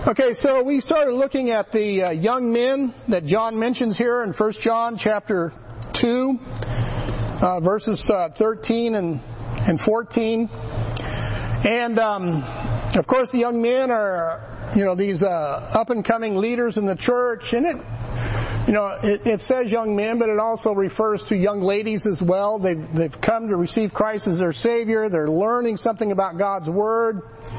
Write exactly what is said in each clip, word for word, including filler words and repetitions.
Okay, so we started looking at the uh, young men that John mentions here in First John chapter two, uh, verses uh, thirteen and, and fourteen. And, um, of course, the young men are, you know, these uh, up-and-coming leaders in the church. And it, you know, it, it says young men, but it also refers to young ladies as well. They've, they've come to receive Christ as their Savior. They're learning something about God's Word.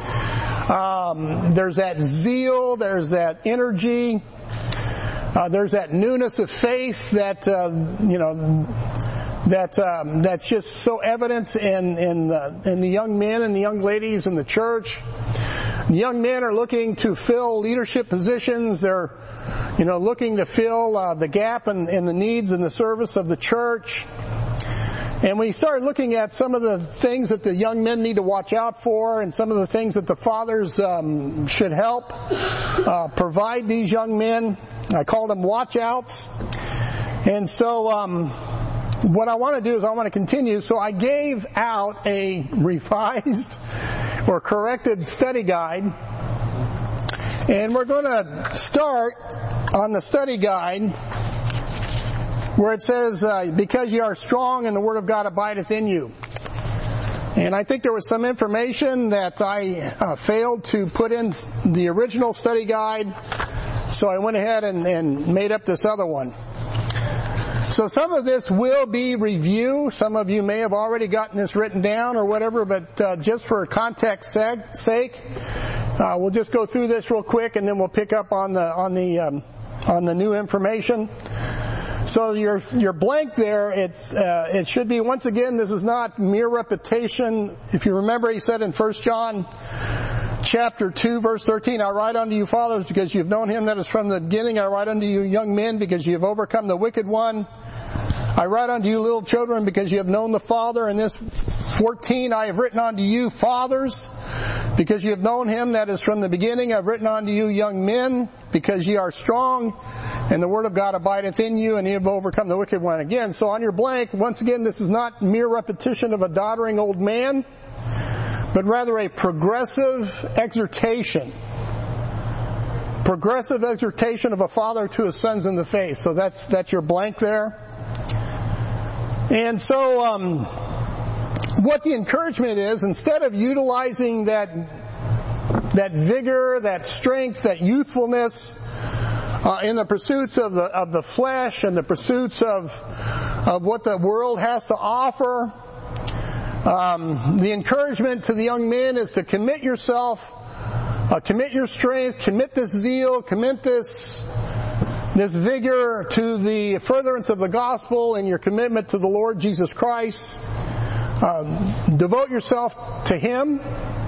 Um, there's that zeal, there's that energy, uh, there's that newness of faith that, uh, you know, that, um, that's just so evident in, in the, in the young men and the young ladies in the church. The young men are looking to fill leadership positions. They're, you know, looking to fill, uh, the gap in, in the needs and the service of the church. And we started looking at some of the things that the young men need to watch out for and some of the things that the fathers um, should help uh, provide these young men. I called them watch-outs. And so um, what I want to do is I want to continue. So I gave out a revised or corrected study guide. And we're going to start on the study guide where it says, uh, because you are strong and the Word of God abideth in you. And I think there was some information that I uh, failed to put in the original study guide, so I went ahead and, and made up this other one. So some of this will be review. Some of you may have already gotten this written down or whatever, but uh, just for context sake, uh, we'll just go through this real quick, and then we'll pick up on the on the um, on the new information. So your your blank there, it's uh, it should be, once again, this is not mere repetition. If you remember, he said in First John chapter two, verse thirteen, I write unto you, fathers, because you have known him that is from the beginning. I write unto you, young men, because you have overcome the wicked one. I write unto you, little children, because you have known the Father. And this fourteen, I have written unto you, fathers, because you have known him that is from the beginning. I've written unto you, young men, because ye are strong, and the Word of God abideth in you, and ye have overcome the wicked one. Again, so on your blank, once again, this is not mere repetition of a doddering old man, but rather a progressive exhortation. Progressive exhortation of a father to his sons in the faith. So that's that's your blank there. And so um, what the encouragement is, instead of utilizing that that vigor, that strength, that youthfulness uh, in the pursuits of the of the flesh and the pursuits of of what the world has to offer, um, the encouragement to the young men is to commit yourself, uh, commit your strength, commit this zeal, commit this this vigor to the furtherance of the gospel and your commitment to the Lord Jesus Christ. Uh, devote yourself to Him.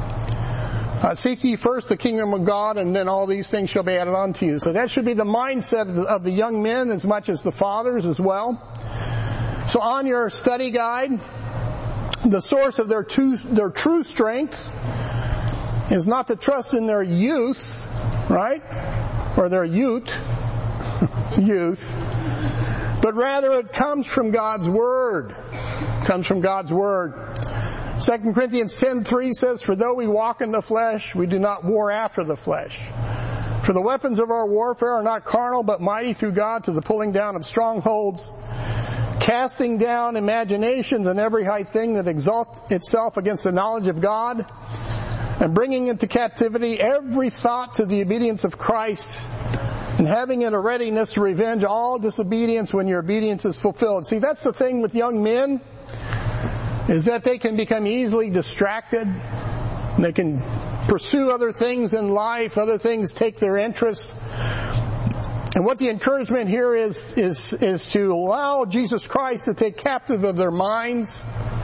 Uh, seek ye first the kingdom of God, and then all these things shall be added unto you. So that should be the mindset of the, of the young men as much as the fathers as well. So on your study guide, the source of their, two, their true strength is not to trust in their youth, right? Or their youth. youth. But rather it comes from God's Word. It comes from God's Word. Second Corinthians ten three says, for though we walk in the flesh, we do not war after the flesh. For the weapons of our warfare are not carnal, but mighty through God to the pulling down of strongholds, casting down imaginations and every high thing that exalts itself against the knowledge of God, and bringing into captivity every thought to the obedience of Christ, and having in a readiness to revenge all disobedience when your obedience is fulfilled. See, that's the thing with young men, is that they can become easily distracted. They can pursue other things in life, other things take their interest. And what the encouragement here is, is, is to allow Jesus Christ to take captive of their minds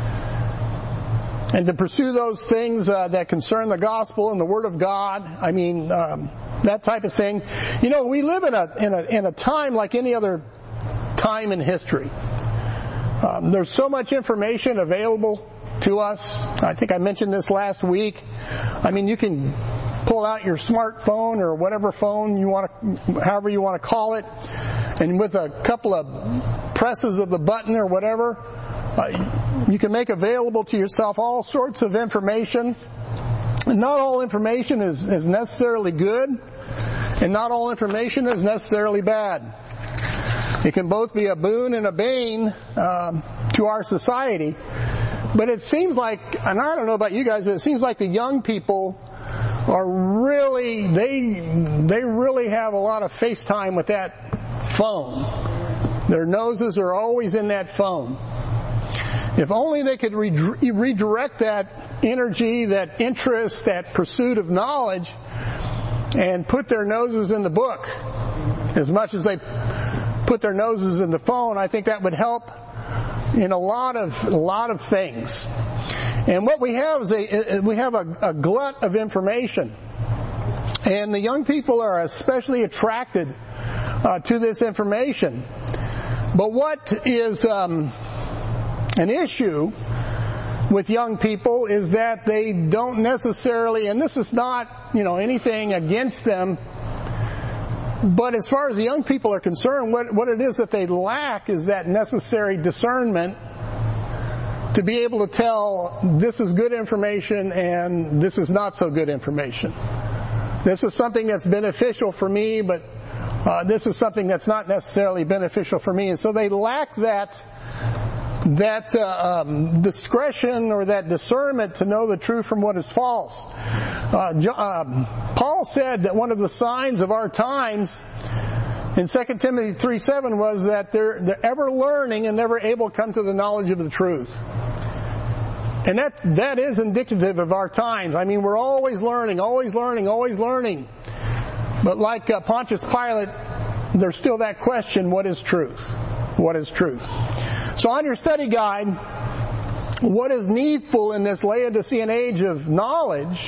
and to pursue those things uh, that concern the gospel and the Word of God. I mean, um, that type of thing. You know, we live in a in a in a time like any other time in history. Um, there's so much information available to us. I think I mentioned this last week. I mean, you can pull out your smartphone or whatever phone you want to, however you want to call it, and with a couple of presses of the button or whatever, uh, you can make available to yourself all sorts of information not all information is, is necessarily good, and not all information is necessarily bad. It can both be a boon and a bane um, to our society. But it seems like, and I don't know about you guys, but it seems like the young people are really, they they really have a lot of face time with that phone. Their noses are always in that phone. If only they could re- redirect that energy, that interest, that pursuit of knowledge, and put their noses in the book as much as they put their noses in the phone, I think that would help in a lot of a lot of things. And what we have is a we have a, a glut of information, and the young people are especially attracted uh, to this information. But what is um, an issue with young people is that they don't necessarily, and this is not, you know, anything against them, but as far as the young people are concerned, what, what it is that they lack is that necessary discernment to be able to tell this is good information and this is not so good information. This is something that's beneficial for me, but uh, this is something that's not necessarily beneficial for me. And so they lack that that uh, um, discretion or that discernment to know the truth from what is false. Uh, um, Paul said that one of the signs of our times in Second Timothy three seven was that they're, they're ever learning and never able to come to the knowledge of the truth. And that that is indicative of our times. I mean, we're always learning, always learning, always learning. But like uh, Pontius Pilate, there's still that question, what is truth? What is truth? So on your study guide, what is needful in this Laodicean age of knowledge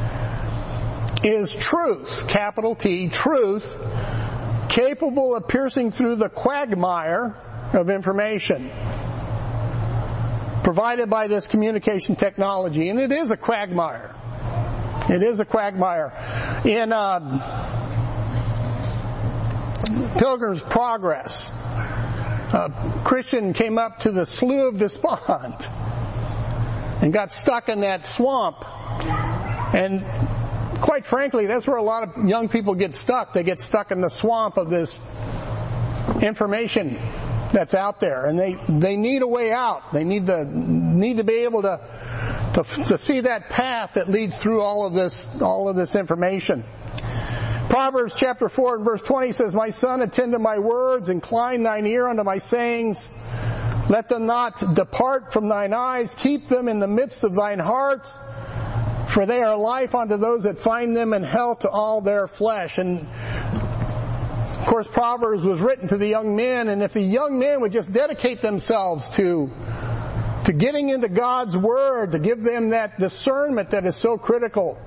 is truth, capital T, truth, capable of piercing through the quagmire of information provided by this communication technology. And it is a quagmire. It is a quagmire. In uh, Pilgrim's Progress, a Christian came up to the Slough of Despond and got stuck in that swamp. And quite frankly, that's where a lot of young people get stuck. They get stuck in the swamp of this information that's out there, and they they need a way out. They need to need to be able to to, to see that path that leads through all of this all of this information. Proverbs chapter four and verse twenty says, "My son, attend to my words, incline thine ear unto my sayings. Let them not depart from thine eyes. Keep them in the midst of thine heart, for they are life unto those that find them, and health to all their flesh." And of course, Proverbs was written to the young men, and if the young men would just dedicate themselves to to getting into God's Word, to give them that discernment that is so critical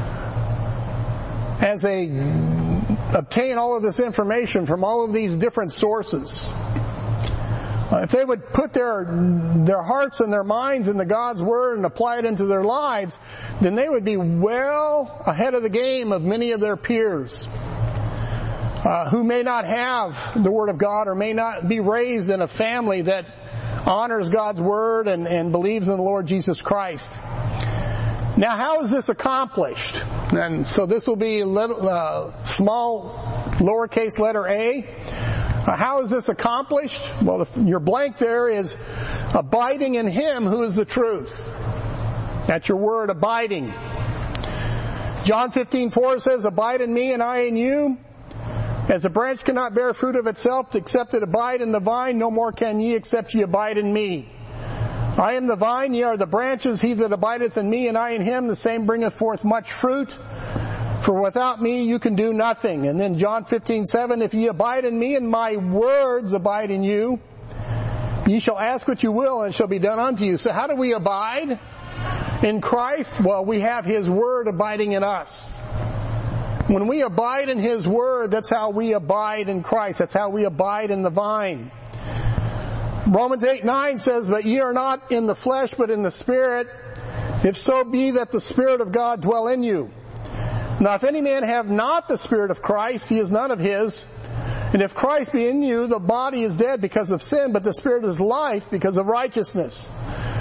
as they obtain all of this information from all of these different sources. Uh, if they would put their their hearts and their minds into God's Word and apply it into their lives, then they would be well ahead of the game of many of their peers uh, who may not have the Word of God or may not be raised in a family that honors God's Word and, and believes in the Lord Jesus Christ. Now, how is this accomplished? And so this will be little, uh, small lowercase letter a. Uh, how is this accomplished? Well, the, your blank there is abiding in Him who is the truth. That's your word, abiding. John fifteen four says, "Abide in me and I in you. As a branch cannot bear fruit of itself except it abide in the vine, no more can ye except ye abide in me. I am the vine, ye are the branches. He that abideth in me and I in him, the same bringeth forth much fruit. For without me you can do nothing." And then John fifteen seven, "If ye abide in me and my words abide in you, ye shall ask what you will and it shall be done unto you." So how do we abide in Christ? Well, we have His Word abiding in us. When we abide in His Word, that's how we abide in Christ. That's how we abide in the vine. Romans eight nine says, "But ye are not in the flesh, but in the Spirit, if so be that the Spirit of God dwell in you. Now if any man have not the Spirit of Christ, he is none of his. And if Christ be in you, the body is dead because of sin, but the Spirit is life because of righteousness.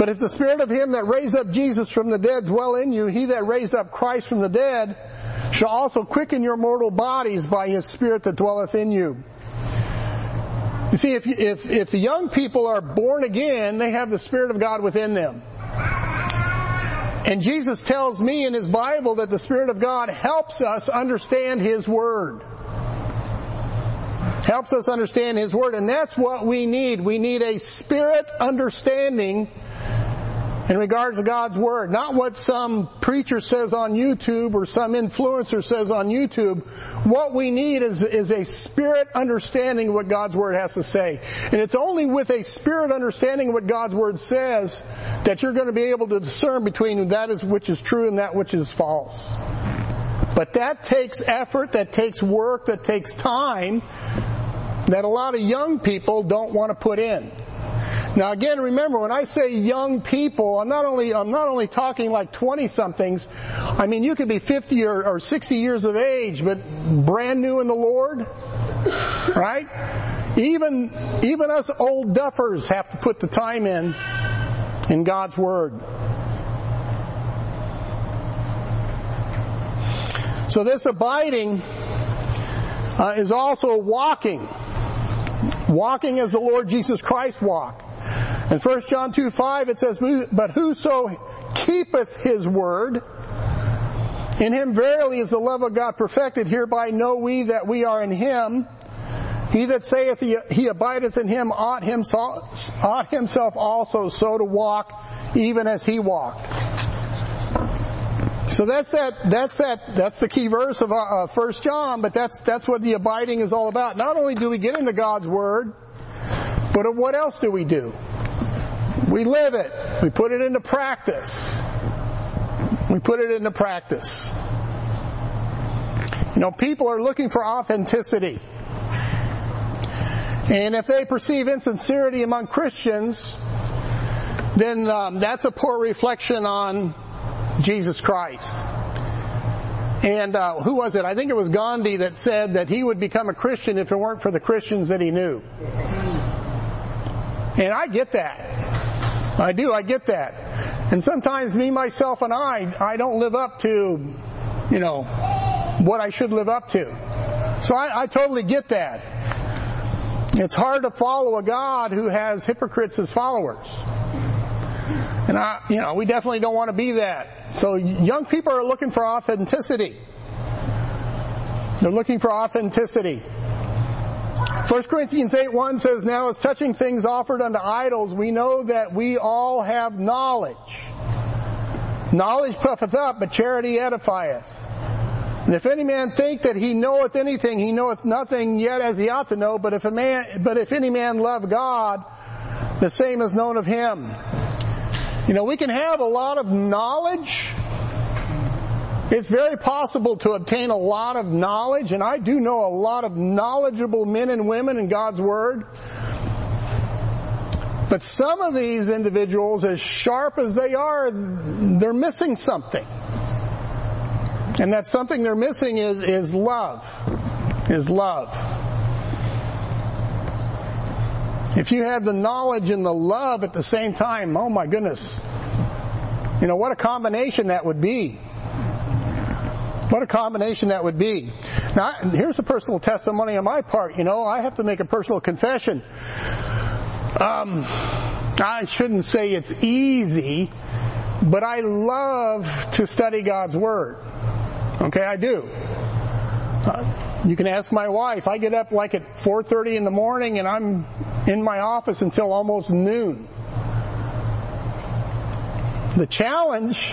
But if the Spirit of Him that raised up Jesus from the dead dwell in you, He that raised up Christ from the dead shall also quicken your mortal bodies by His Spirit that dwelleth in you. You see, if, if, if the young people are born again, they have the Spirit of God within them. And Jesus tells me in His Bible that the Spirit of God helps us understand His Word. Helps us understand His Word, and that's what we need. We need a Spirit understanding in regards to God's Word. Not what some preacher says on YouTube or some influencer says on YouTube. What we need is, is a Spirit understanding of what God's Word has to say. And it's only with a Spirit understanding of what God's Word says that you're going to be able to discern between that is which is true and that which is false. But that takes effort, that takes work, that takes time that a lot of young people don't want to put in. Now again, remember, when I say young people, I'm not only, I'm not only talking like twenty-somethings. I mean, you could be fifty or, or sixty years of age, but brand new in the Lord, right? Even, even us old duffers have to put the time in, in God's Word. So this abiding uh, is also walking. Walking as the Lord Jesus Christ walked. In First John two five it says, but whoso keepeth His word, in him verily is the love of God perfected. Hereby know we that we are in Him. He that saith he, he abideth in Him ought himself, ought himself also so to walk, even as He walked. So that's that, that's that, that's the key verse of uh, First John, but that's, that's what the abiding is all about. Not only do we get into God's Word, but what else do we do? We live it. We put it into practice. We put it into practice. You know, people are looking for authenticity. And if they perceive insincerity among Christians, then um, that's a poor reflection on Jesus Christ. And uh, who was it? I think it was Gandhi that said that he would become a Christian if it weren't for the Christians that he knew. And I get that. I do, I get that. And sometimes me, myself, and I, I don't live up to, you know, what I should live up to. So I, I totally get that. It's hard to follow a God who has hypocrites as followers. And I, you know, we definitely don't want to be that. So young people are looking for authenticity. They're looking for authenticity. First Corinthians eight one says, now as touching things offered unto idols, we know that we all have knowledge. Knowledge puffeth up, but charity edifieth. And if any man think that he knoweth anything, he knoweth nothing yet as he ought to know. But if a man, but if any man love God, the same is known of him. You know, we can have a lot of knowledge. It's very possible to obtain a lot of knowledge, and I do know a lot of knowledgeable men and women in God's Word. But some of these individuals, as sharp as they are, they're missing something. And that something they're missing is, is love. Is love. If you had the knowledge and the love at the same time, oh my goodness. You know, what a combination that would be. What a combination that would be. Now, here's a personal testimony on my part. You know, I have to make a personal confession. Um, I shouldn't say it's easy, but I love to study God's Word. Okay, I do. Uh, you can ask my wife. I get up like at four thirty in the morning and I'm in my office until almost noon. The challenge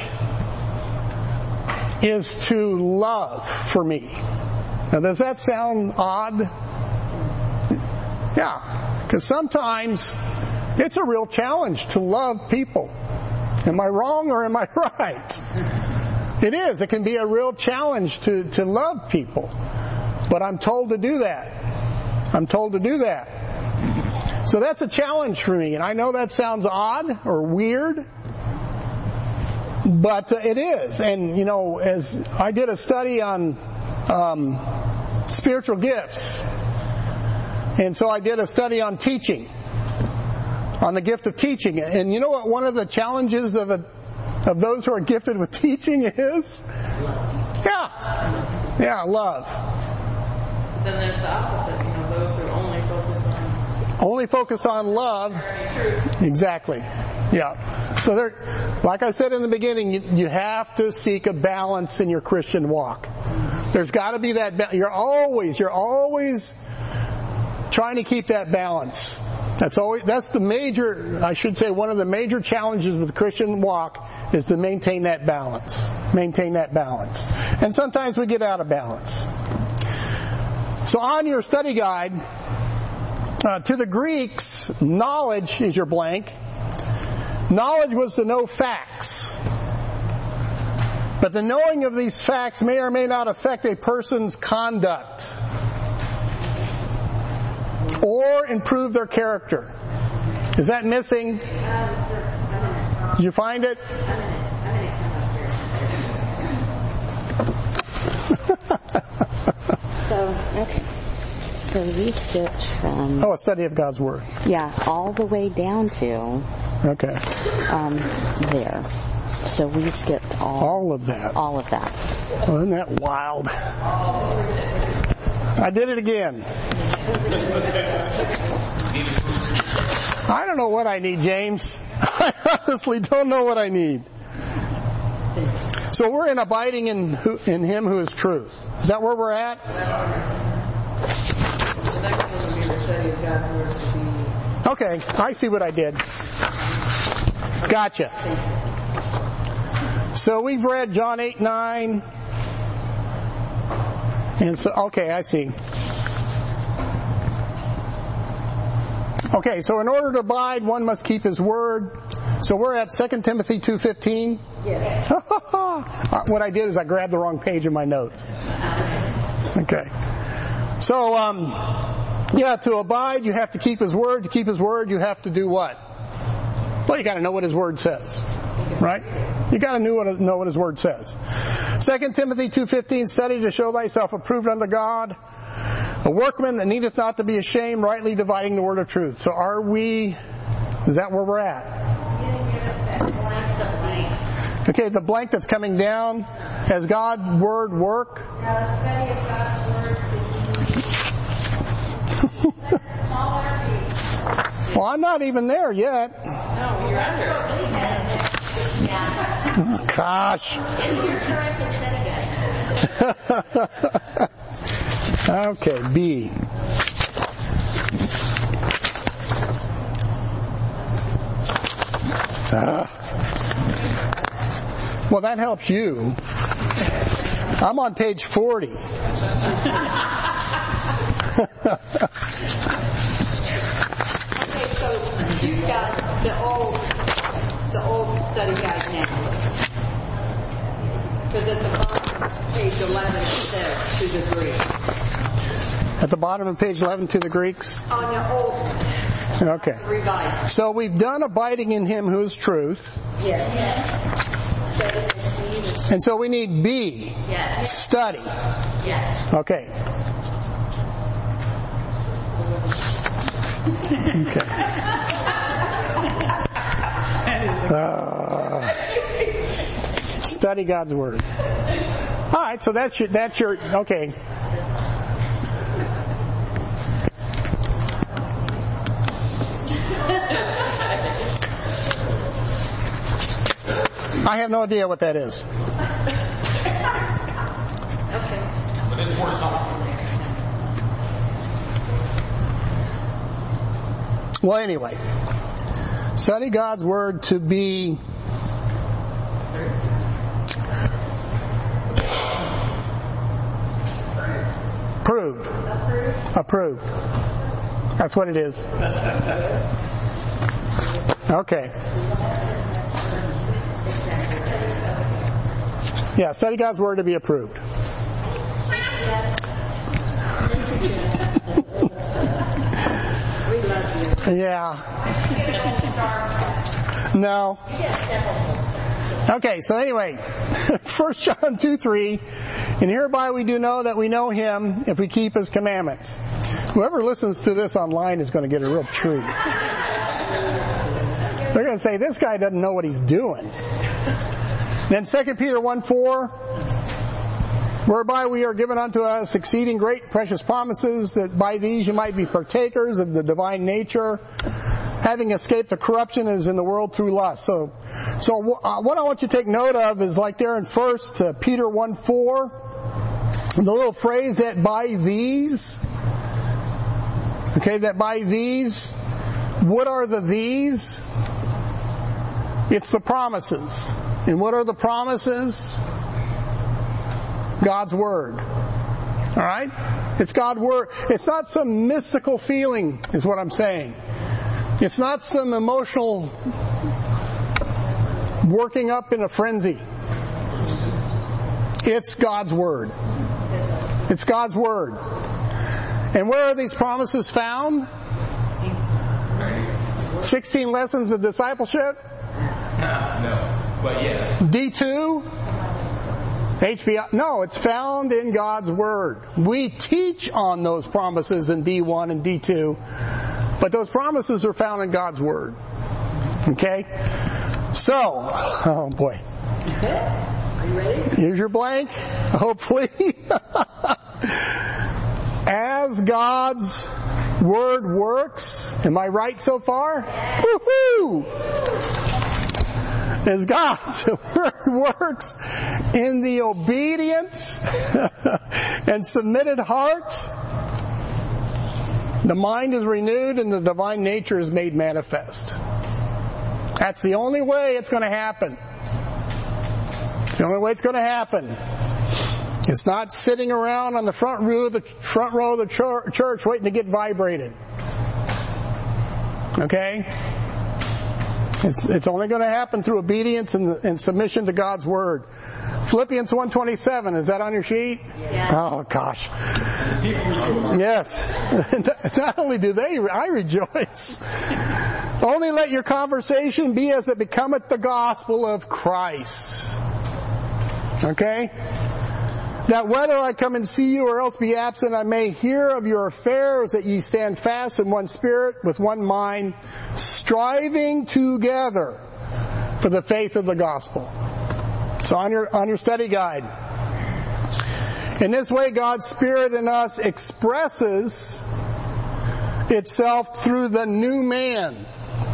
is to love for me. Now, does that sound odd? Yeah, because sometimes it's a real challenge to love people. Am I wrong or am I right? It is. It can be a real challenge to, to love people. But I'm told to do that. I'm told to do that. So that's a challenge for me. And I know that sounds odd or weird, but uh, it is. And, you know, as I did a study on um, spiritual gifts, and so I did a study on teaching. on the gift of teaching. And you know what one of the challenges of a, of those who are gifted with teaching is? Yeah. Yeah, love. Then there's the opposite, you know, those who only focus on... Only focus on love. Truth. Exactly. Yeah. So there, like I said in the beginning, you, you have to seek a balance in your Christian walk. There's got to be that, ba- you're always, you're always trying to keep that balance. That's always, that's the major, I should say, one of the major challenges with the Christian walk is to maintain that balance. Maintain that balance. And sometimes we get out of balance. So on your study guide, uh, to the Greeks, knowledge is your blank. Knowledge was to know facts. But the knowing of these facts may or may not affect a person's conduct or improve their character. Is that missing? Did you find it? So, okay. So we skipped from... Oh, a study of God's Word. Yeah, all the way down to... Okay. Um, there. So we skipped all... All of that. All of that. Oh, isn't that wild? I did it again. I don't know what I need, James. I honestly don't know what I need. So we're in abiding in who, in Him who is truth. Is that where we're at? The next one would be the study of God's Word to be... Okay, I see what I did. Gotcha. So we've read John eight, nine. And so, okay, I see. Okay, so in order to abide, one must keep his word. So we're at Second Timothy two fifteen. Yes. What I did is I grabbed the wrong page in my notes. Okay. So, um, yeah, to abide, you have to keep his word. To keep his word, you have to do what? Well, you got to know what his word says, right? You got to know what know what his word says. Second Timothy two fifteen, study to show thyself approved unto God, a workman that needeth not to be ashamed, rightly dividing the word of truth. So are we, is that where we're at? Okay, the blank that's coming down, has God's word work? Now the study of God's word to be smaller B. Well, I'm not even there yet. No, you're under it. Oh, gosh. Okay, B. Uh, well, that helps you. I'm on page forty. Okay, so you've got the old, the old study guide now. Because at the bottom of page eleven it says to the Greeks. At the bottom of page eleven, to the Greeks? On the old, Okay. revised. So we've done abiding in Him who is truth. Yes. And so we need B. Yes. Study. Yes. Okay. Okay. Uh, study God's Word. All right, so that's your, that's your, okay. I have no idea what that is. Okay. But it's more something. Well, anyway, study God's Word to be approved. Approved. That's what it is. Okay. Yeah, study God's Word to be approved. Yeah. No. Okay, so anyway, First John two three, and hereby we do know that we know Him if we keep His commandments. Whoever listens to this online is going to get a real treat. They're going to say, this guy doesn't know what he's doing. Then Second Peter one four, whereby we are given unto us exceeding great precious promises, that by these you might be partakers of the divine nature, having escaped the corruption that is in the world through lust. So, so uh, what I want you to take note of is like there in First Peter one four, the little phrase that by these. Okay, that by these. What are the these? It's the promises. And what are the promises? God's Word. Alright? It's God's Word. It's not some mystical feeling, is what I'm saying. It's not some emotional working up in a frenzy. It's God's Word. It's God's Word. And where are these promises found? sixteen Lessons of Discipleship? No. But yes. D two? H B I? No, it's found in God's Word. We teach on those promises in D one and D two, but those promises are found in God's Word. Okay? So, oh boy. Are you ready? Here's your blank, hopefully. As God's Word works, am I right so far? Woo-hoo! As God's Word works in the obedient and submitted heart, the mind is renewed and the divine nature is made manifest. That's the only way it's going to happen. The only way it's going to happen. It's not sitting around on the front row of the front row of the church, church waiting to get vibrated. Okay? It's, it's only going to happen through obedience and, and submission to God's Word. Philippians one twenty-seven, is that on your sheet? Yes. Oh, gosh. Yes. Not only do they, I rejoice. Only let your conversation be as it becometh the gospel of Christ. Okay? That whether I come and see you or else be absent, I may hear of your affairs, that ye stand fast in one spirit, with one mind, striving together for the faith of the gospel. So on your, on your study guide. In this way, God's Spirit in us expresses itself through the new man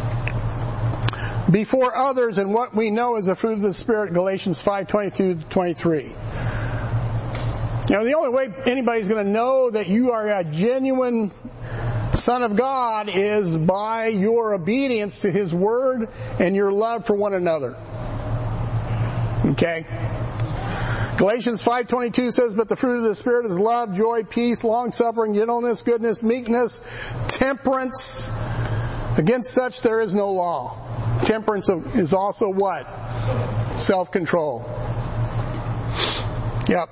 before others in what we know as the fruit of the Spirit, Galatians five twenty-two to twenty-three. You know, the only way anybody's going to know that you are a genuine son of God is by your obedience to His Word and your love for one another. Okay? Galatians five twenty-two says, but the fruit of the Spirit is love, joy, peace, long-suffering, gentleness, goodness, meekness, temperance. Against such there is no law. Temperance is also what? Self-control. Yep.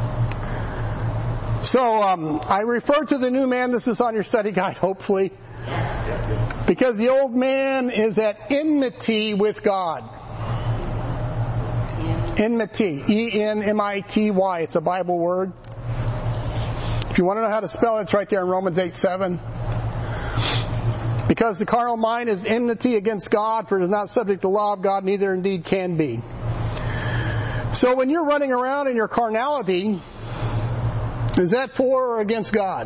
So, um, I refer to the new man, this is on your study guide, hopefully, because the old man is at enmity with God. Enmity. E N M I T Y. It's a Bible word. If you want to know how to spell it, it's right there in Romans eight seven. Because the carnal mind is enmity against God, for it is not subject to the law of God, neither indeed can be. So when you're running around in your carnality, is that for or against God?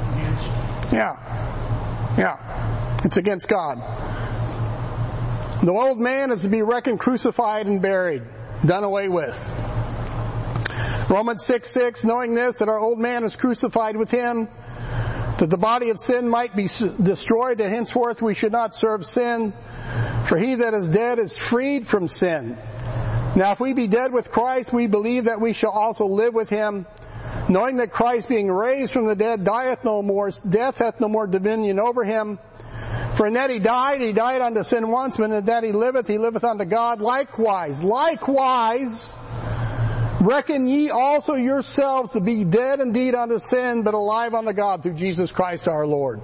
Yeah. Yeah. It's against God. The old man is to be reckoned crucified and buried, done away with. Romans six six, knowing this, that our old man is crucified with Him, that the body of sin might be destroyed, that henceforth we should not serve sin. For he that is dead is freed from sin. Now if we be dead with Christ, we believe that we shall also live with Him, knowing that Christ being raised from the dead dieth no more, death hath no more dominion over Him. For in that He died, He died unto sin once, but in that He liveth, He liveth unto God. Likewise, likewise, reckon ye also yourselves to be dead indeed unto sin, but alive unto God through Jesus Christ our Lord.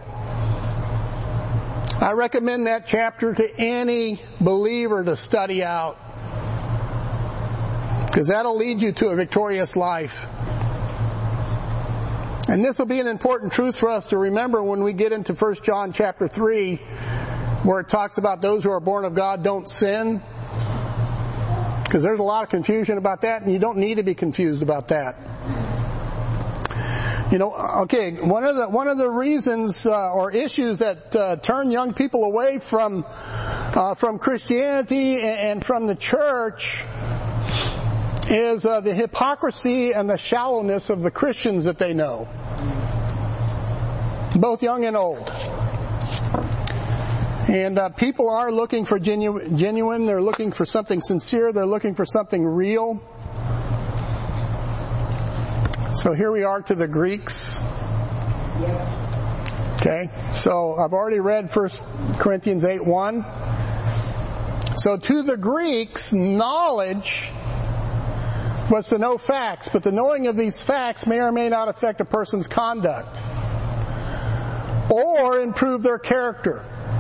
I recommend that chapter to any believer to study out, because that'll lead you to a victorious life. And this will be an important truth for us to remember when we get into First John chapter three where it talks about those who are born of God don't sin. Because there's a lot of confusion about that, and you don't need to be confused about that. You know, okay, one of the one of the reasons uh, or issues that uh, turn young people away from uh, from Christianity and, and from the church is uh, the hypocrisy and the shallowness of the Christians that they know, both young and old. And uh, people are looking for genu- genuine. They're looking for something sincere. They're looking for something real. So here we are to the Greeks. Okay, so I've already read First Corinthians eight one. So to the Greeks, knowledge was to know facts, but the knowing of these facts may or may not affect a person's conduct or improve their character.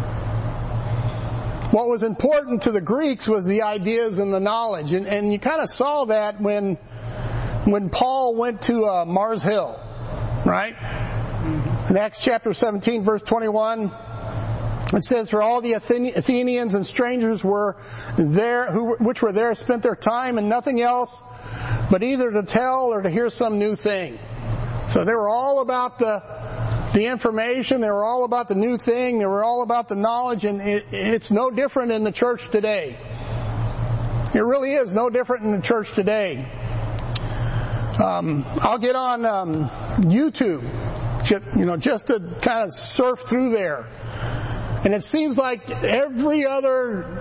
What was important to the Greeks was the ideas and the knowledge, and, and you kind of saw that when when Paul went to uh, Mars Hill, right? In Acts chapter seventeen, verse twenty-one, it says, "For all the Athenians and strangers were there, who which were there, spent their time in nothing else, but either to tell or to hear some new thing." So they were all about the the information. They were all about the new thing. They were all about the knowledge, and it, it's no different in the church today. It really is no different in the church today. Um, I'll get on um, YouTube, you know, just to kind of surf through there. And it seems like every other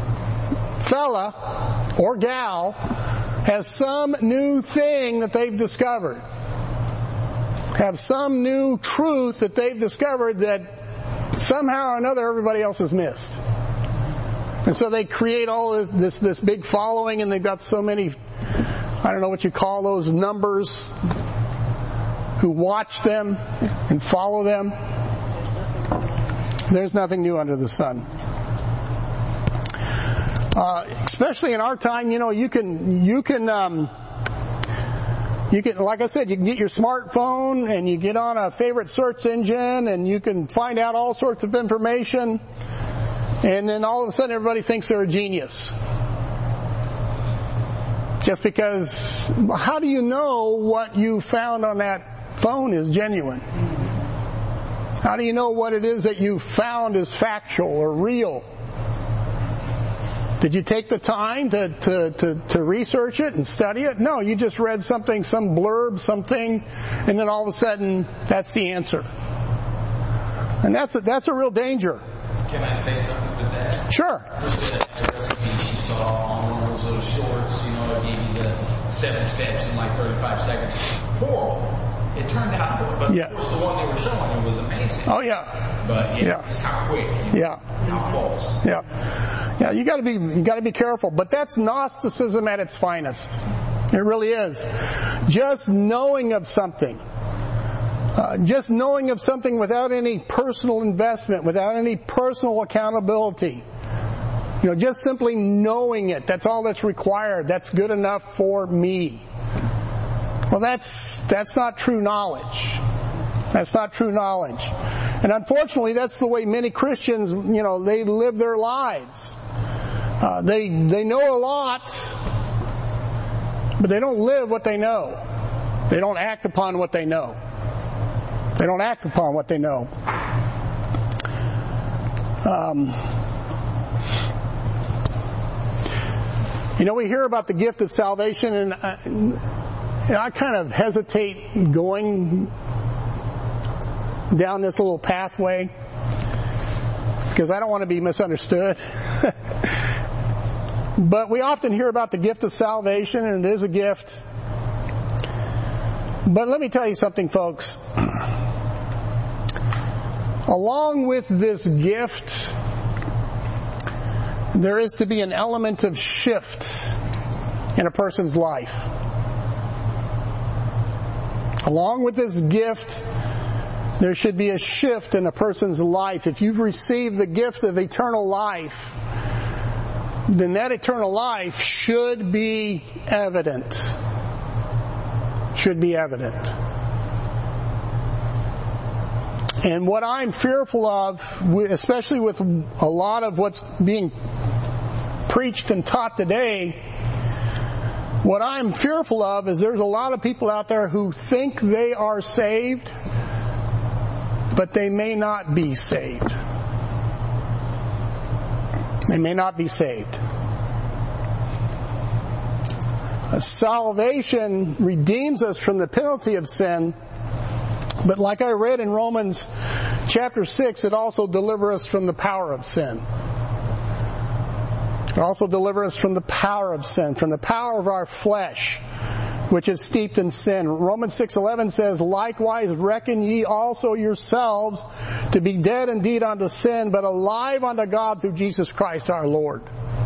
fella or gal has some new thing that they've discovered. Have some new truth that they've discovered that somehow or another everybody else has missed. And so they create all this, this, this big following, and they've got so many, I don't know what you call those numbers, who watch them and follow them. There's nothing new under the sun. Uh, especially in our time, you know, you can, you can, um, you can, like I said, you can get your smartphone and you get on a favorite search engine and you can find out all sorts of information, and then all of a sudden everybody thinks they're a genius. Just because, how do you know what you found on that phone is genuine? How do you know what it is that you found is factual or real? Did you take the time to, to, to, to research it and study it? No, you just read something, some blurb, something, and then all of a sudden, that's the answer. And that's a, that's a real danger. Can I say something to that? Sure. The recipe she saw on one of those little shorts, you know, it gave you the seven steps in like thirty-five seconds. Horrible. It turned out, but yeah. Of course the one they were showing it was amazing. Oh yeah. But yeah, yeah. It's how quick. You know, yeah. How false. Yeah. Yeah. You got to be you got to be careful. But that's Gnosticism at its finest. It really is. Just knowing of something. Uh, just knowing of something without any personal investment, without any personal accountability. You know, just simply knowing it. That's all that's required. That's good enough for me. Well, that's that's not true knowledge. That's not true knowledge. And unfortunately, that's the way many Christians, you know, they live their lives. Uh, they they know a lot, but they don't live what they know. They don't act upon what they know. They don't act upon what they know. Um, you know, we hear about the gift of salvation, and I, I kind of hesitate going down this little pathway because I don't want to be misunderstood. But we often hear about the gift of salvation, and it is a gift. But let me tell you something, folks. Along with this gift, there is to be an element of shift in a person's life. Along with this gift, there should be a shift in a person's life. If you've received the gift of eternal life, then that eternal life should be evident. Should be evident. And what I'm fearful of, especially with a lot of what's being preached and taught today, what I'm fearful of is there's a lot of people out there who think they are saved, but they may not be saved. They may not be saved. Salvation redeems us from the penalty of sin, but like I read in Romans chapter six, it also delivers us from the power of sin. It also delivers us from the power of sin, from the power of our flesh, which is steeped in sin. Romans six eleven says, likewise reckon ye also yourselves to be dead indeed unto sin, but alive unto God through Jesus Christ our Lord.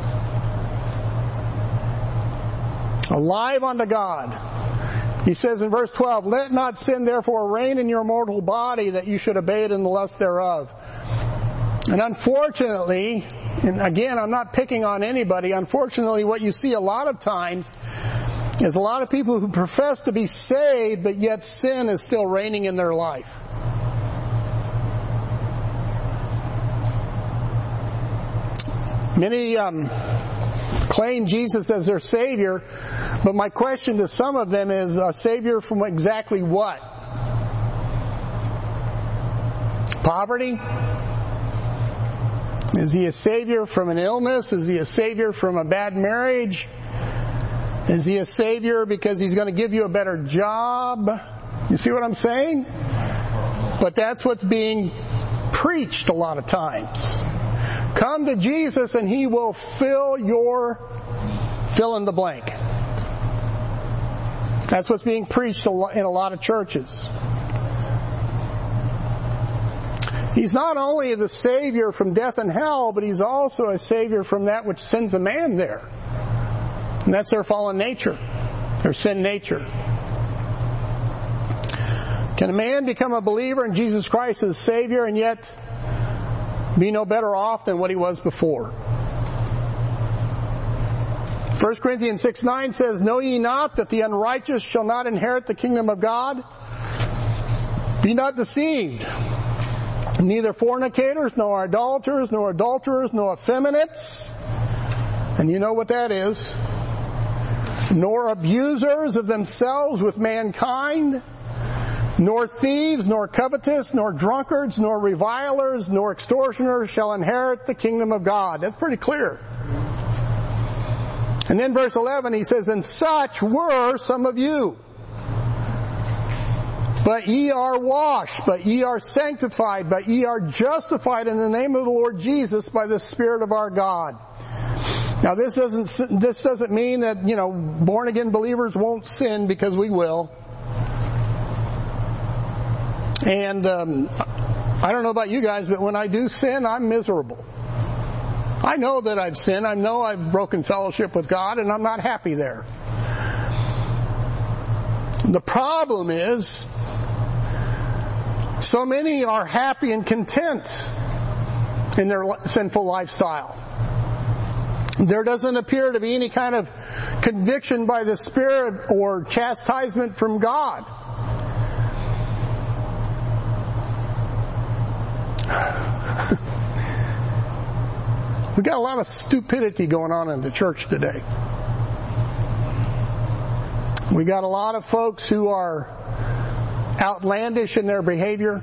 Alive unto God. He says in verse twelve, let not sin therefore reign in your mortal body, that you should obey it in the lust thereof. And unfortunately, and again, I'm not picking on anybody, unfortunately what you see a lot of times is a lot of people who profess to be saved, but yet sin is still reigning in their life. Many um, claim Jesus as their Savior, but my question to some of them is, a Savior from exactly what? Poverty? Is He a Savior from an illness? Is He a Savior from a bad marriage? Is He a Savior because He's going to give you a better job? You see what I'm saying? But that's what's being preached a lot of times. Come to Jesus and He will fill your fill in the blank. That's what's being preached in a lot of churches. He's not only the Savior from death and hell, but He's also a Savior from that which sends a man there. And that's their fallen nature, their sin nature. Can a man become a believer in Jesus Christ as Savior and yet be no better off than what he was before? First Corinthians six nine says, know ye not that the unrighteous shall not inherit the kingdom of God? Be not deceived. Neither fornicators, nor idolaters, nor adulterers, nor effeminates. And you know what that is. Nor abusers of themselves with mankind, nor thieves, nor covetous, nor drunkards, nor revilers, nor extortioners shall inherit the kingdom of God. That's pretty clear. And then verse eleven, he says, and such were some of you. But ye are washed, but ye are sanctified, but ye are justified in the name of the Lord Jesus by the Spirit of our God. Now this doesn't, this doesn't mean that, you know, born again believers won't sin, because we will. And um, I don't know about you guys, but when I do sin, I'm miserable. I know that I've sinned. I know I've broken fellowship with God, and I'm not happy there. The problem is, so many are happy and content in their sinful lifestyle. There doesn't appear to be any kind of conviction by the Spirit or chastisement from God. We got a lot of stupidity going on in the church today. We got a lot of folks who are outlandish in their behavior,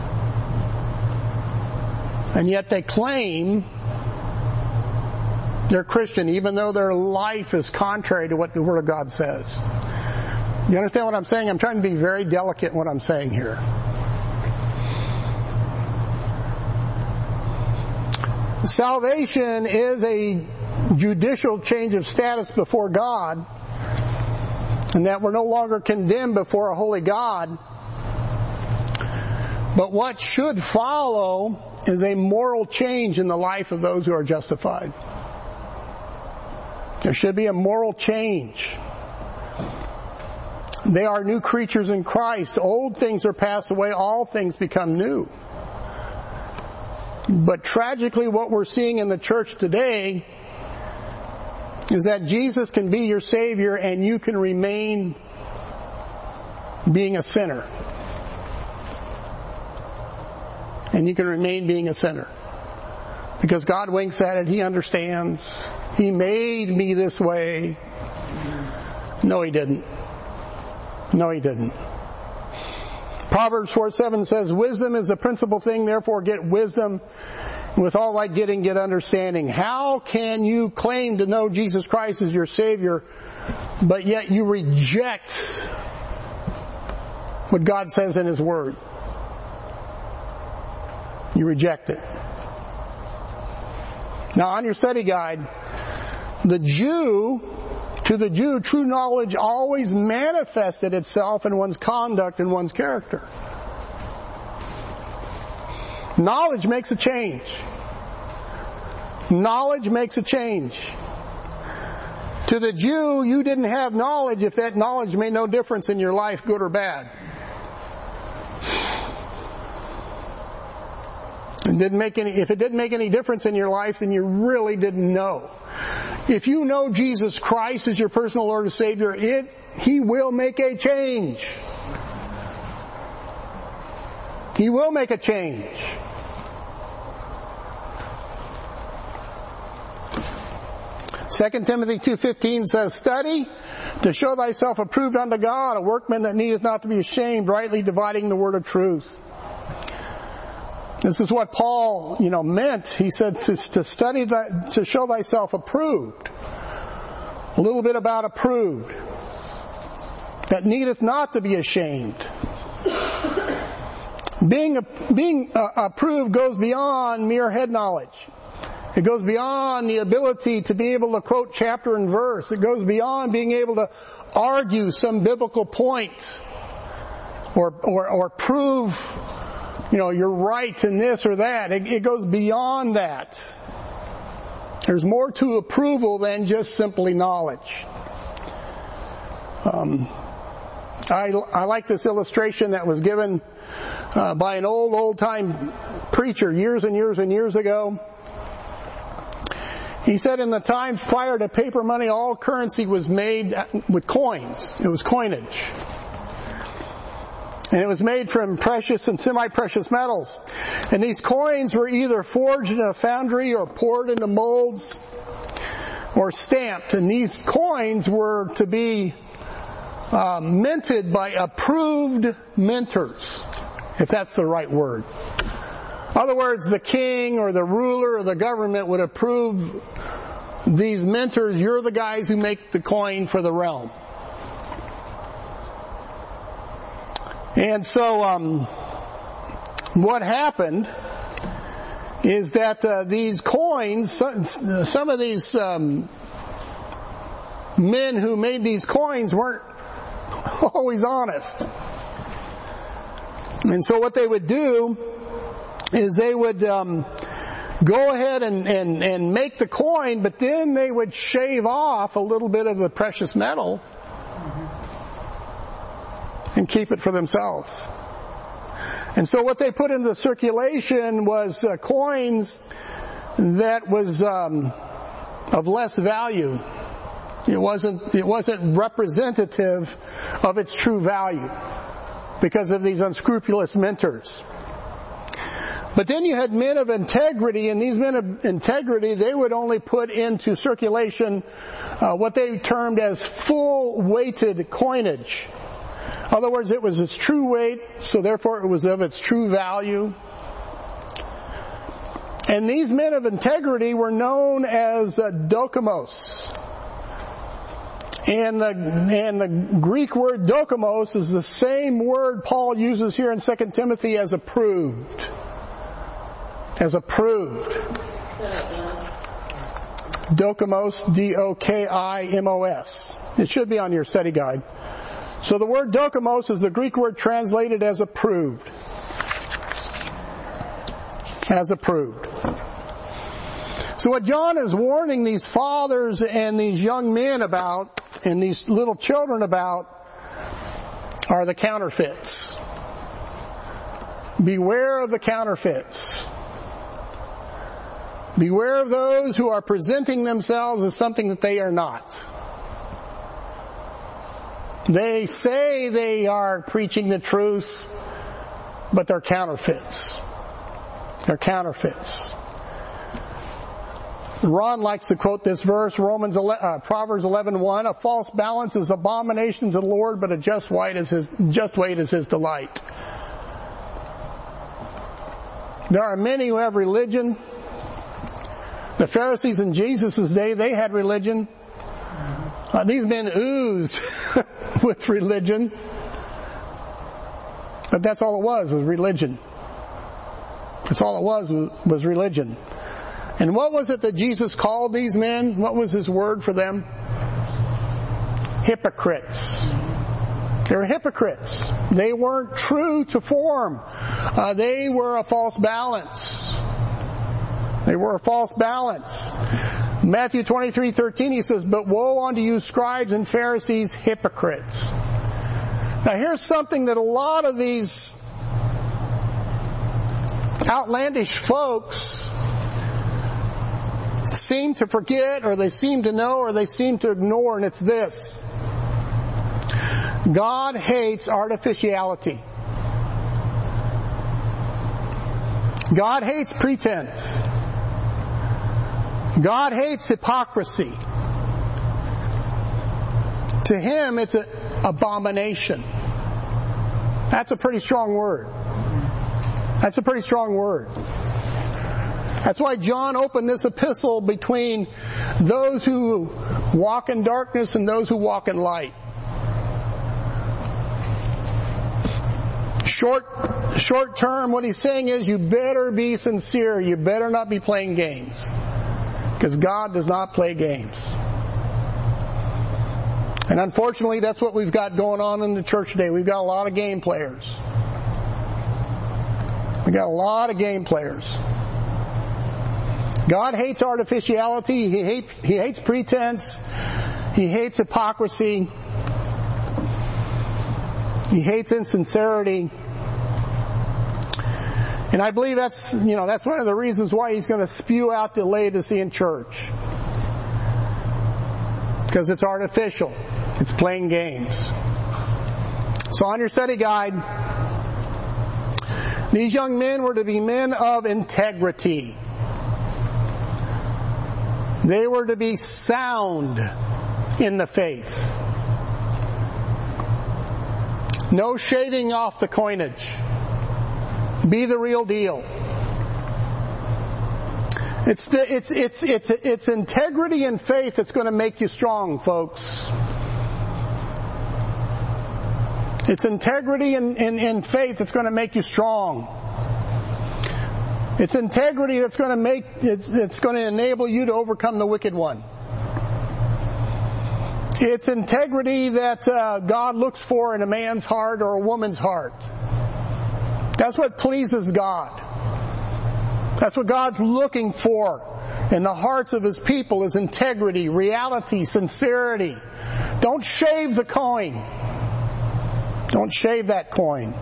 and yet they claim they're Christian, even though their life is contrary to what the Word of God says. You understand what I'm saying? I'm trying to be very delicate in what I'm saying here. Salvation is a judicial change of status before God, and that we're no longer condemned before a holy God. But what should follow is a moral change in the life of those who are justified. There should be a moral change. They are new creatures in Christ. Old things are passed away, all things become new. But tragically, what we're seeing in the church today is that Jesus can be your Savior and you can remain being a sinner. and you can remain being a sinner. Because God winks at it. He understands. He made me this way. No, He didn't. No, He didn't. Proverbs four seven says, wisdom is the principal thing, therefore get wisdom. With all thy getting, get understanding. How can you claim to know Jesus Christ as your Savior, but yet you reject what God says in His Word? You reject it. Now, on your study guide, the Jew, to the Jew, true knowledge always manifested itself in one's conduct and one's character. Knowledge makes a change. Knowledge makes a change. To the Jew, you didn't have knowledge if that knowledge made no difference in your life, good or bad. It didn't make any, if it didn't make any difference in your life, then you really didn't know. If you know Jesus Christ as your personal Lord and Savior, it, He will make a change. He will make a change. Second Timothy two fifteen says, study to show thyself approved unto God, a workman that needeth not to be ashamed, rightly dividing the word of truth. This is what Paul, you know, meant. He said to, to study, that, to show thyself approved. A little bit about approved. That needeth not to be ashamed. Being, being uh, approved goes beyond mere head knowledge. It goes beyond the ability to be able to quote chapter and verse. It goes beyond being able to argue some biblical point or, or, or prove, you know, you're right in this or that. It, it goes beyond that. There's more to approval than just simply knowledge. Um, I, I like this illustration that was given uh, by an old, old-time preacher years and years and years ago. He said in the times prior to paper money, all currency was made with coins. It was coinage. And it was made from precious and semi-precious metals. And these coins were either forged in a foundry or poured into molds or stamped. And these coins were to be uh, minted by approved minters, if that's the right word. In other words, the king or the ruler or the government would approve these minters. You're the guys who make the coin for the realm. And so um, what happened is that uh, these coins, some, some of these um, men who made these coins weren't always honest. And so what they would do is they would um, go ahead and, and, and make the coin, but then they would shave off a little bit of the precious metal and keep it for themselves. And so what they put into circulation was uh, coins that was um, of less value. It wasn't, it wasn't representative of its true value because of these unscrupulous minters. But then you had men of integrity, and these men of integrity, they would only put into circulation uh, what they termed as full-weighted coinage. In other words, it was its true weight, so therefore it was of its true value. And these men of integrity were known as uh, dokimos. And the, and the Greek word dokimos is the same word Paul uses here in Second Timothy as approved. As approved. Dokimos, D O K I M O S. It should be on your study guide. So the word dokimos is the Greek word translated as approved. As approved. So what John is warning these fathers and these young men about, and these little children about, are the counterfeits. Beware of the counterfeits. Beware of those who are presenting themselves as something that they are not. They say they are preaching the truth, but they're counterfeits. They're counterfeits. Ron likes to quote this verse, Romans, uh, Proverbs eleven one. A false balance is abomination to the Lord, but a just weight is his, just weight is his delight. There are many who have religion. The Pharisees in Jesus' day, they had religion. Uh, these men oozed with religion. But that's all it was, was religion. That's all it was, was religion. And what was it that Jesus called these men? What was his word for them? Hypocrites. They were hypocrites. They weren't true to form. Uh, they were a false balance. They were a false balance. Matthew twenty-three thirteen, he says, "But woe unto you, scribes and Pharisees, hypocrites." Now here's something that a lot of these outlandish folks seem to forget, or they seem to know, or they seem to ignore, and it's this. God hates artificiality. God hates pretense. God hates hypocrisy. To him, it's an abomination. That's a pretty strong word. That's a pretty strong word. That's why John opened this epistle between those who walk in darkness and those who walk in light. Short, short term, what he's saying is you better be sincere. You better not be playing games. Because God does not play games. And unfortunately, that's what we've got going on in the church today. We've got a lot of game players. We've got a lot of game players. God hates artificiality. He, hate, he hates pretense. He hates hypocrisy. He hates insincerity. And I believe that's, you know, that's one of the reasons why he's going to spew out the Laodicean church. Because it's artificial. It's playing games. So on your study guide, these young men were to be men of integrity. They were to be sound in the faith. No shaving off the coinage. Be the real deal. It's the, it's it's it's it's integrity and faith that's going to make you strong, folks. It's integrity and, and, and faith that's going to make you strong. It's integrity that's going to make it's, it's going to enable you to overcome the wicked one. It's integrity that uh, God looks for in a man's heart or a woman's heart. That's what pleases God. That's what God's looking for in the hearts of His people is integrity, reality, sincerity. Don't shave the coin. Don't shave that coin.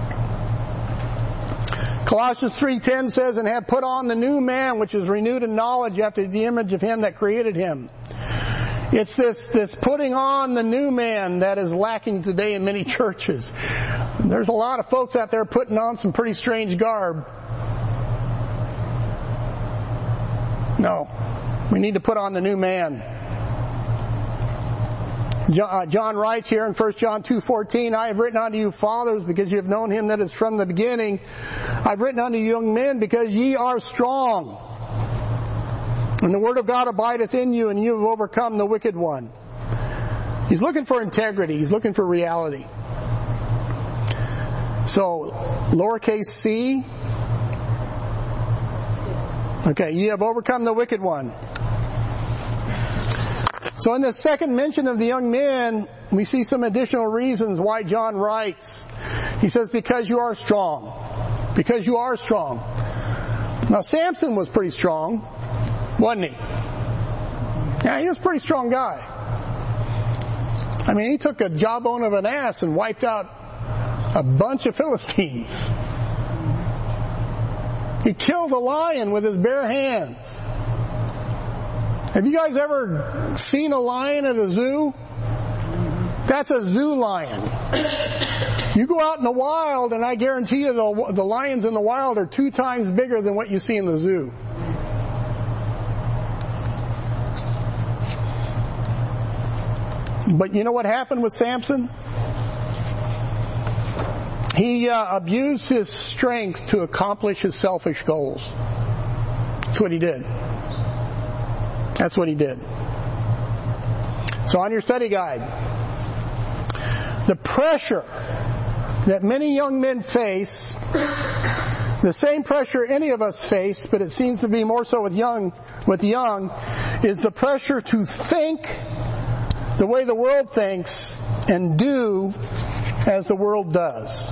Colossians three ten says, "And have put on the new man, which is renewed in knowledge after the image of Him that created him." It's this, this putting on the new man that is lacking today in many churches. There's a lot of folks out there putting on some pretty strange garb. No. We need to put on the new man. John writes here in First John two fourteen, "I have written unto you, fathers, because you have known Him that is from the beginning. I've written unto you, young men, because ye are strong. And the word of God abideth in you, and you have overcome the wicked one." He's looking for integrity. He's looking for reality. So, lowercase c. Okay, ye have overcome the wicked one. So in the second mention of the young men, we see some additional reasons why John writes. He says, because you are strong. Because you are strong. Now, Samson was pretty strong, wasn't he? Yeah, he was a pretty strong guy. I mean, he took a jawbone of an ass and wiped out a bunch of Philistines. He killed a lion with his bare hands. Have you guys ever seen a lion at a zoo? That's a zoo lion. You go out in the wild, and I guarantee you the, the lions in the wild are two times bigger than what you see in the zoo. But you know what happened with Samson? He uh, abused his strength to accomplish his selfish goals. That's what he did. That's what he did. So on your study guide, the pressure that many young men face, the same pressure any of us face, but it seems to be more so with young, with young, is the pressure to think the way the world thinks and do as the world does.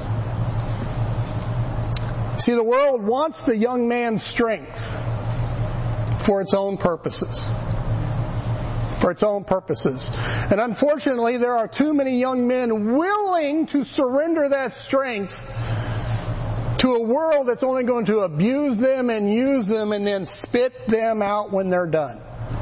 See, the world wants the young man's strength for its own purposes. For its own purposes. And unfortunately, there are too many young men willing to surrender that strength to a world that's only going to abuse them and use them and then spit them out when they're done.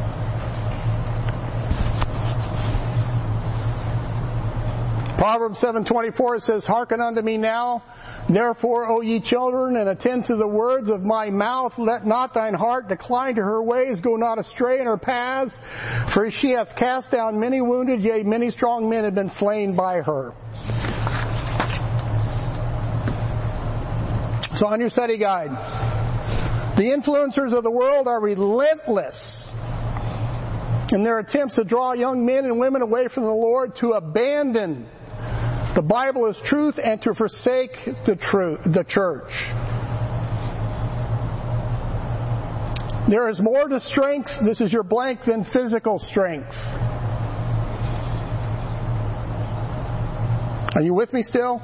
Proverbs seven twenty-four says, "Hearken unto me now, therefore, O ye children, and attend to the words of my mouth. Let not thine heart decline to her ways. Go not astray in her paths. For she hath cast down many wounded, yea, many strong men have been slain by her." So on your study guide, the influencers of the world are relentless in their attempts to draw young men and women away from the Lord, to abandon the Bible as truth and to forsake the truth, the church. There is more to strength, this is your blank, than physical strength. Are you with me still?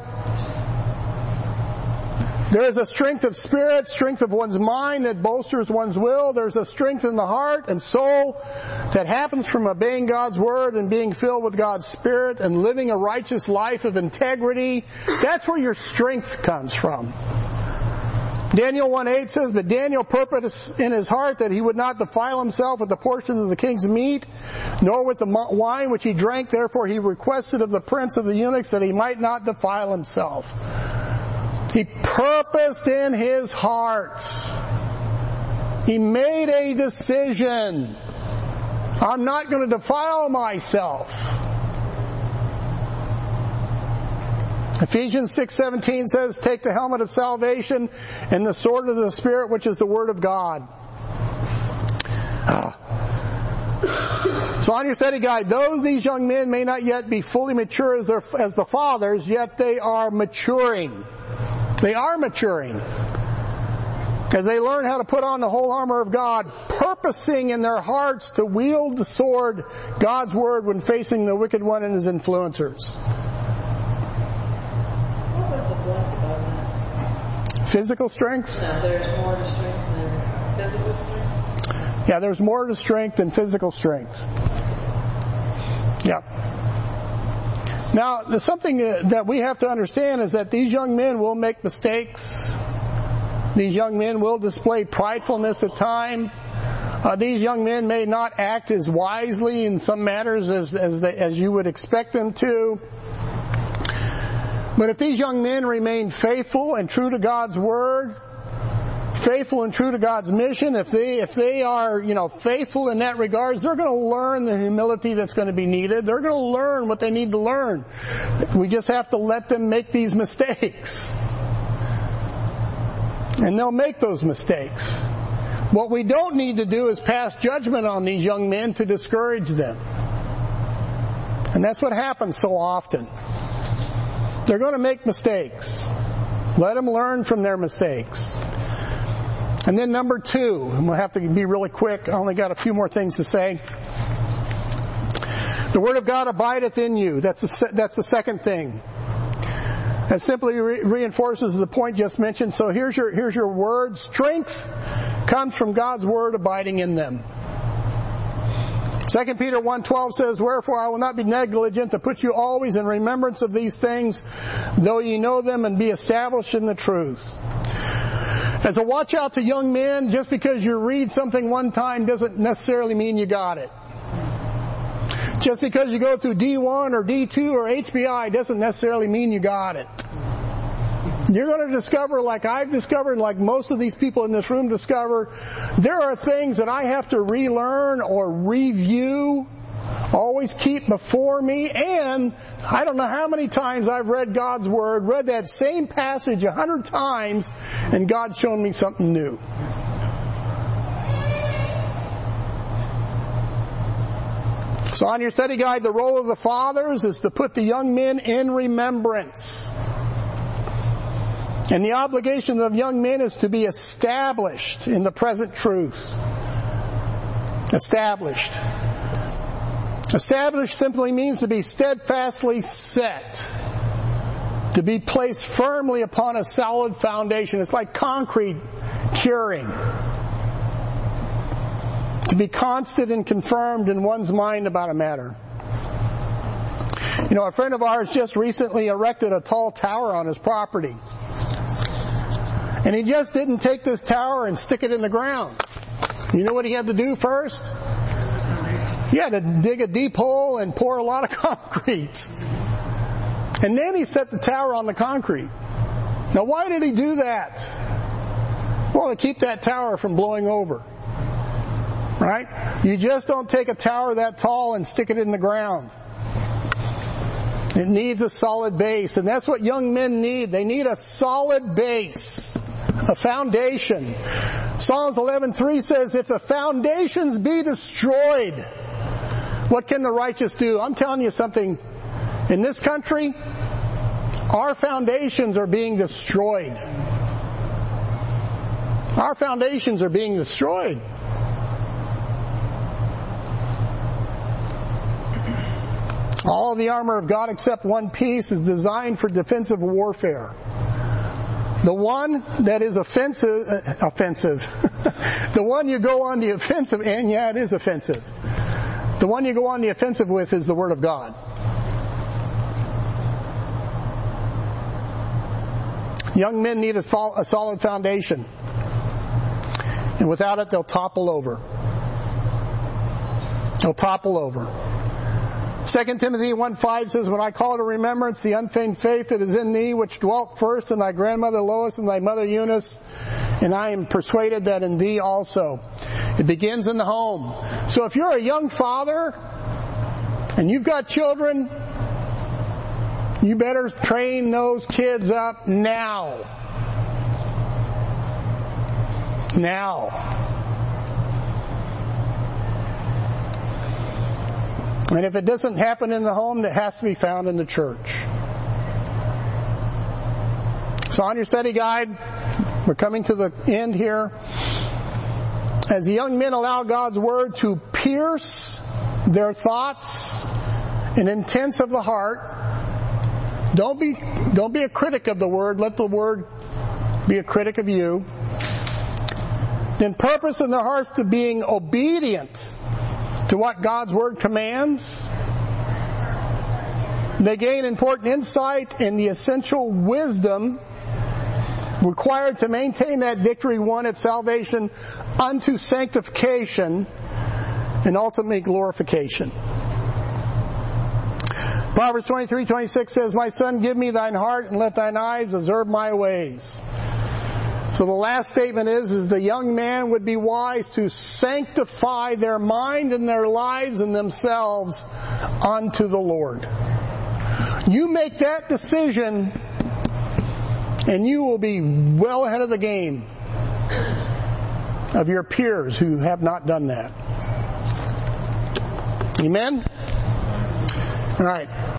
There is a strength of spirit, strength of one's mind that bolsters one's will. There's a strength in the heart and soul that happens from obeying God's Word and being filled with God's Spirit and living a righteous life of integrity. That's where your strength comes from. Daniel one eight says, "But Daniel purposed in his heart that he would not defile himself with the portion of the king's meat, nor with the wine which he drank. Therefore he requested of the prince of the eunuchs that he might not defile himself." He purposed in his heart. He made a decision. I'm not going to defile myself. Ephesians six seventeen says, "Take the helmet of salvation and the sword of the Spirit, which is the Word of God." Ah. So on your study guide, though these young men may not yet be fully mature as, their, as the fathers, yet they are maturing. They are maturing as they learn how to put on the whole armor of God, purposing in their hearts to wield the sword, God's Word, when facing the wicked one and his influencers. What was the blank about that? Physical strength? No, there's more to strength than physical strength. Yeah, there's more to strength than physical strength. Yeah. Now, there's something that we have to understand is that these young men will make mistakes. These young men will display pridefulness at times. Uh, these young men may not act as wisely in some matters as as, they, as you would expect them to. But if these young men remain faithful and true to God's Word, faithful and true to God's mission, if they if they are, you know, faithful in that regards, they're going to learn the humility that's going to be needed. They're going to learn what they need to learn. We just have to let them make these mistakes. And they'll make those mistakes. What we don't need to do is pass judgment on these young men to discourage them. And that's what happens so often. They're going to make mistakes. Let them learn from their mistakes. And then number two, and we'll have to be really quick. I only got a few more things to say. The Word of God abideth in you. That's the, that's the second thing. That simply re- reinforces the point just mentioned. So here's your, here's your word. Strength comes from God's Word abiding in them. Second Peter one twelve says, "Wherefore I will not be negligent to put you always in remembrance of these things, though ye know them, and be established in the truth." As a watch out to young men, just because you read something one time doesn't necessarily mean you got it. Just because you go through D one or D two or H B I doesn't necessarily mean you got it. You're going to discover, like I've discovered, like most of these people in this room discover, there are things that I have to relearn or review, always keep before me, and I don't know how many times I've read God's Word, read that same passage a hundred times, and God's shown me something new. So on your study guide, the role of the fathers is to put the young men in remembrance. And the obligation of young men is to be established in the present truth. Established. Established simply means to be steadfastly set. To be placed firmly upon a solid foundation. It's like concrete curing. To be constant and confirmed in one's mind about a matter. You know, a friend of ours just recently erected a tall tower on his property. And he just didn't take this tower and stick it in the ground. You know what he had to do first? He had to dig a deep hole and pour a lot of concrete. And then he set the tower on the concrete. Now why did he do that? Well, to keep that tower from blowing over. Right? You just don't take a tower that tall and stick it in the ground. It needs a solid base, and that's what young men need. They need a solid base, a foundation. Psalms eleven three says, if the foundations be destroyed, what can the righteous do? I'm telling you something. In this country, our foundations are being destroyed. Our foundations are being destroyed. All of the armor of God except one piece is designed for defensive warfare. The one that is offensive, uh, offensive. The one you go on the offensive, and yeah, it is offensive. The one you go on the offensive with is the Word of God. Young men need a, sol- a solid foundation. And without it, they'll topple over. They'll topple over. Second Timothy one five says, when I call to remembrance the unfeigned faith that is in thee, which dwelt first in thy grandmother Lois and thy mother Eunice, and I am persuaded that in thee also. It begins in the home. So if you're a young father, and you've got children, you better train those kids up now. Now. And if it doesn't happen in the home, it has to be found in the church. So on your study guide, we're coming to the end here. As the young men allow God's Word to pierce their thoughts and intents of the heart, don't be, don't be a critic of the Word. Let the Word be a critic of you. Then purpose in their hearts to being obedient to what God's Word commands. They gain important insight and the essential wisdom required to maintain that victory won at salvation unto sanctification and ultimately glorification. Proverbs twenty-three twenty-six says, my son, give me thine heart and let thine eyes observe my ways. So the last statement is, is the young man would be wise to sanctify their mind and their lives and themselves unto the Lord. You make that decision and you will be well ahead of the game of your peers who have not done that. Amen? All right.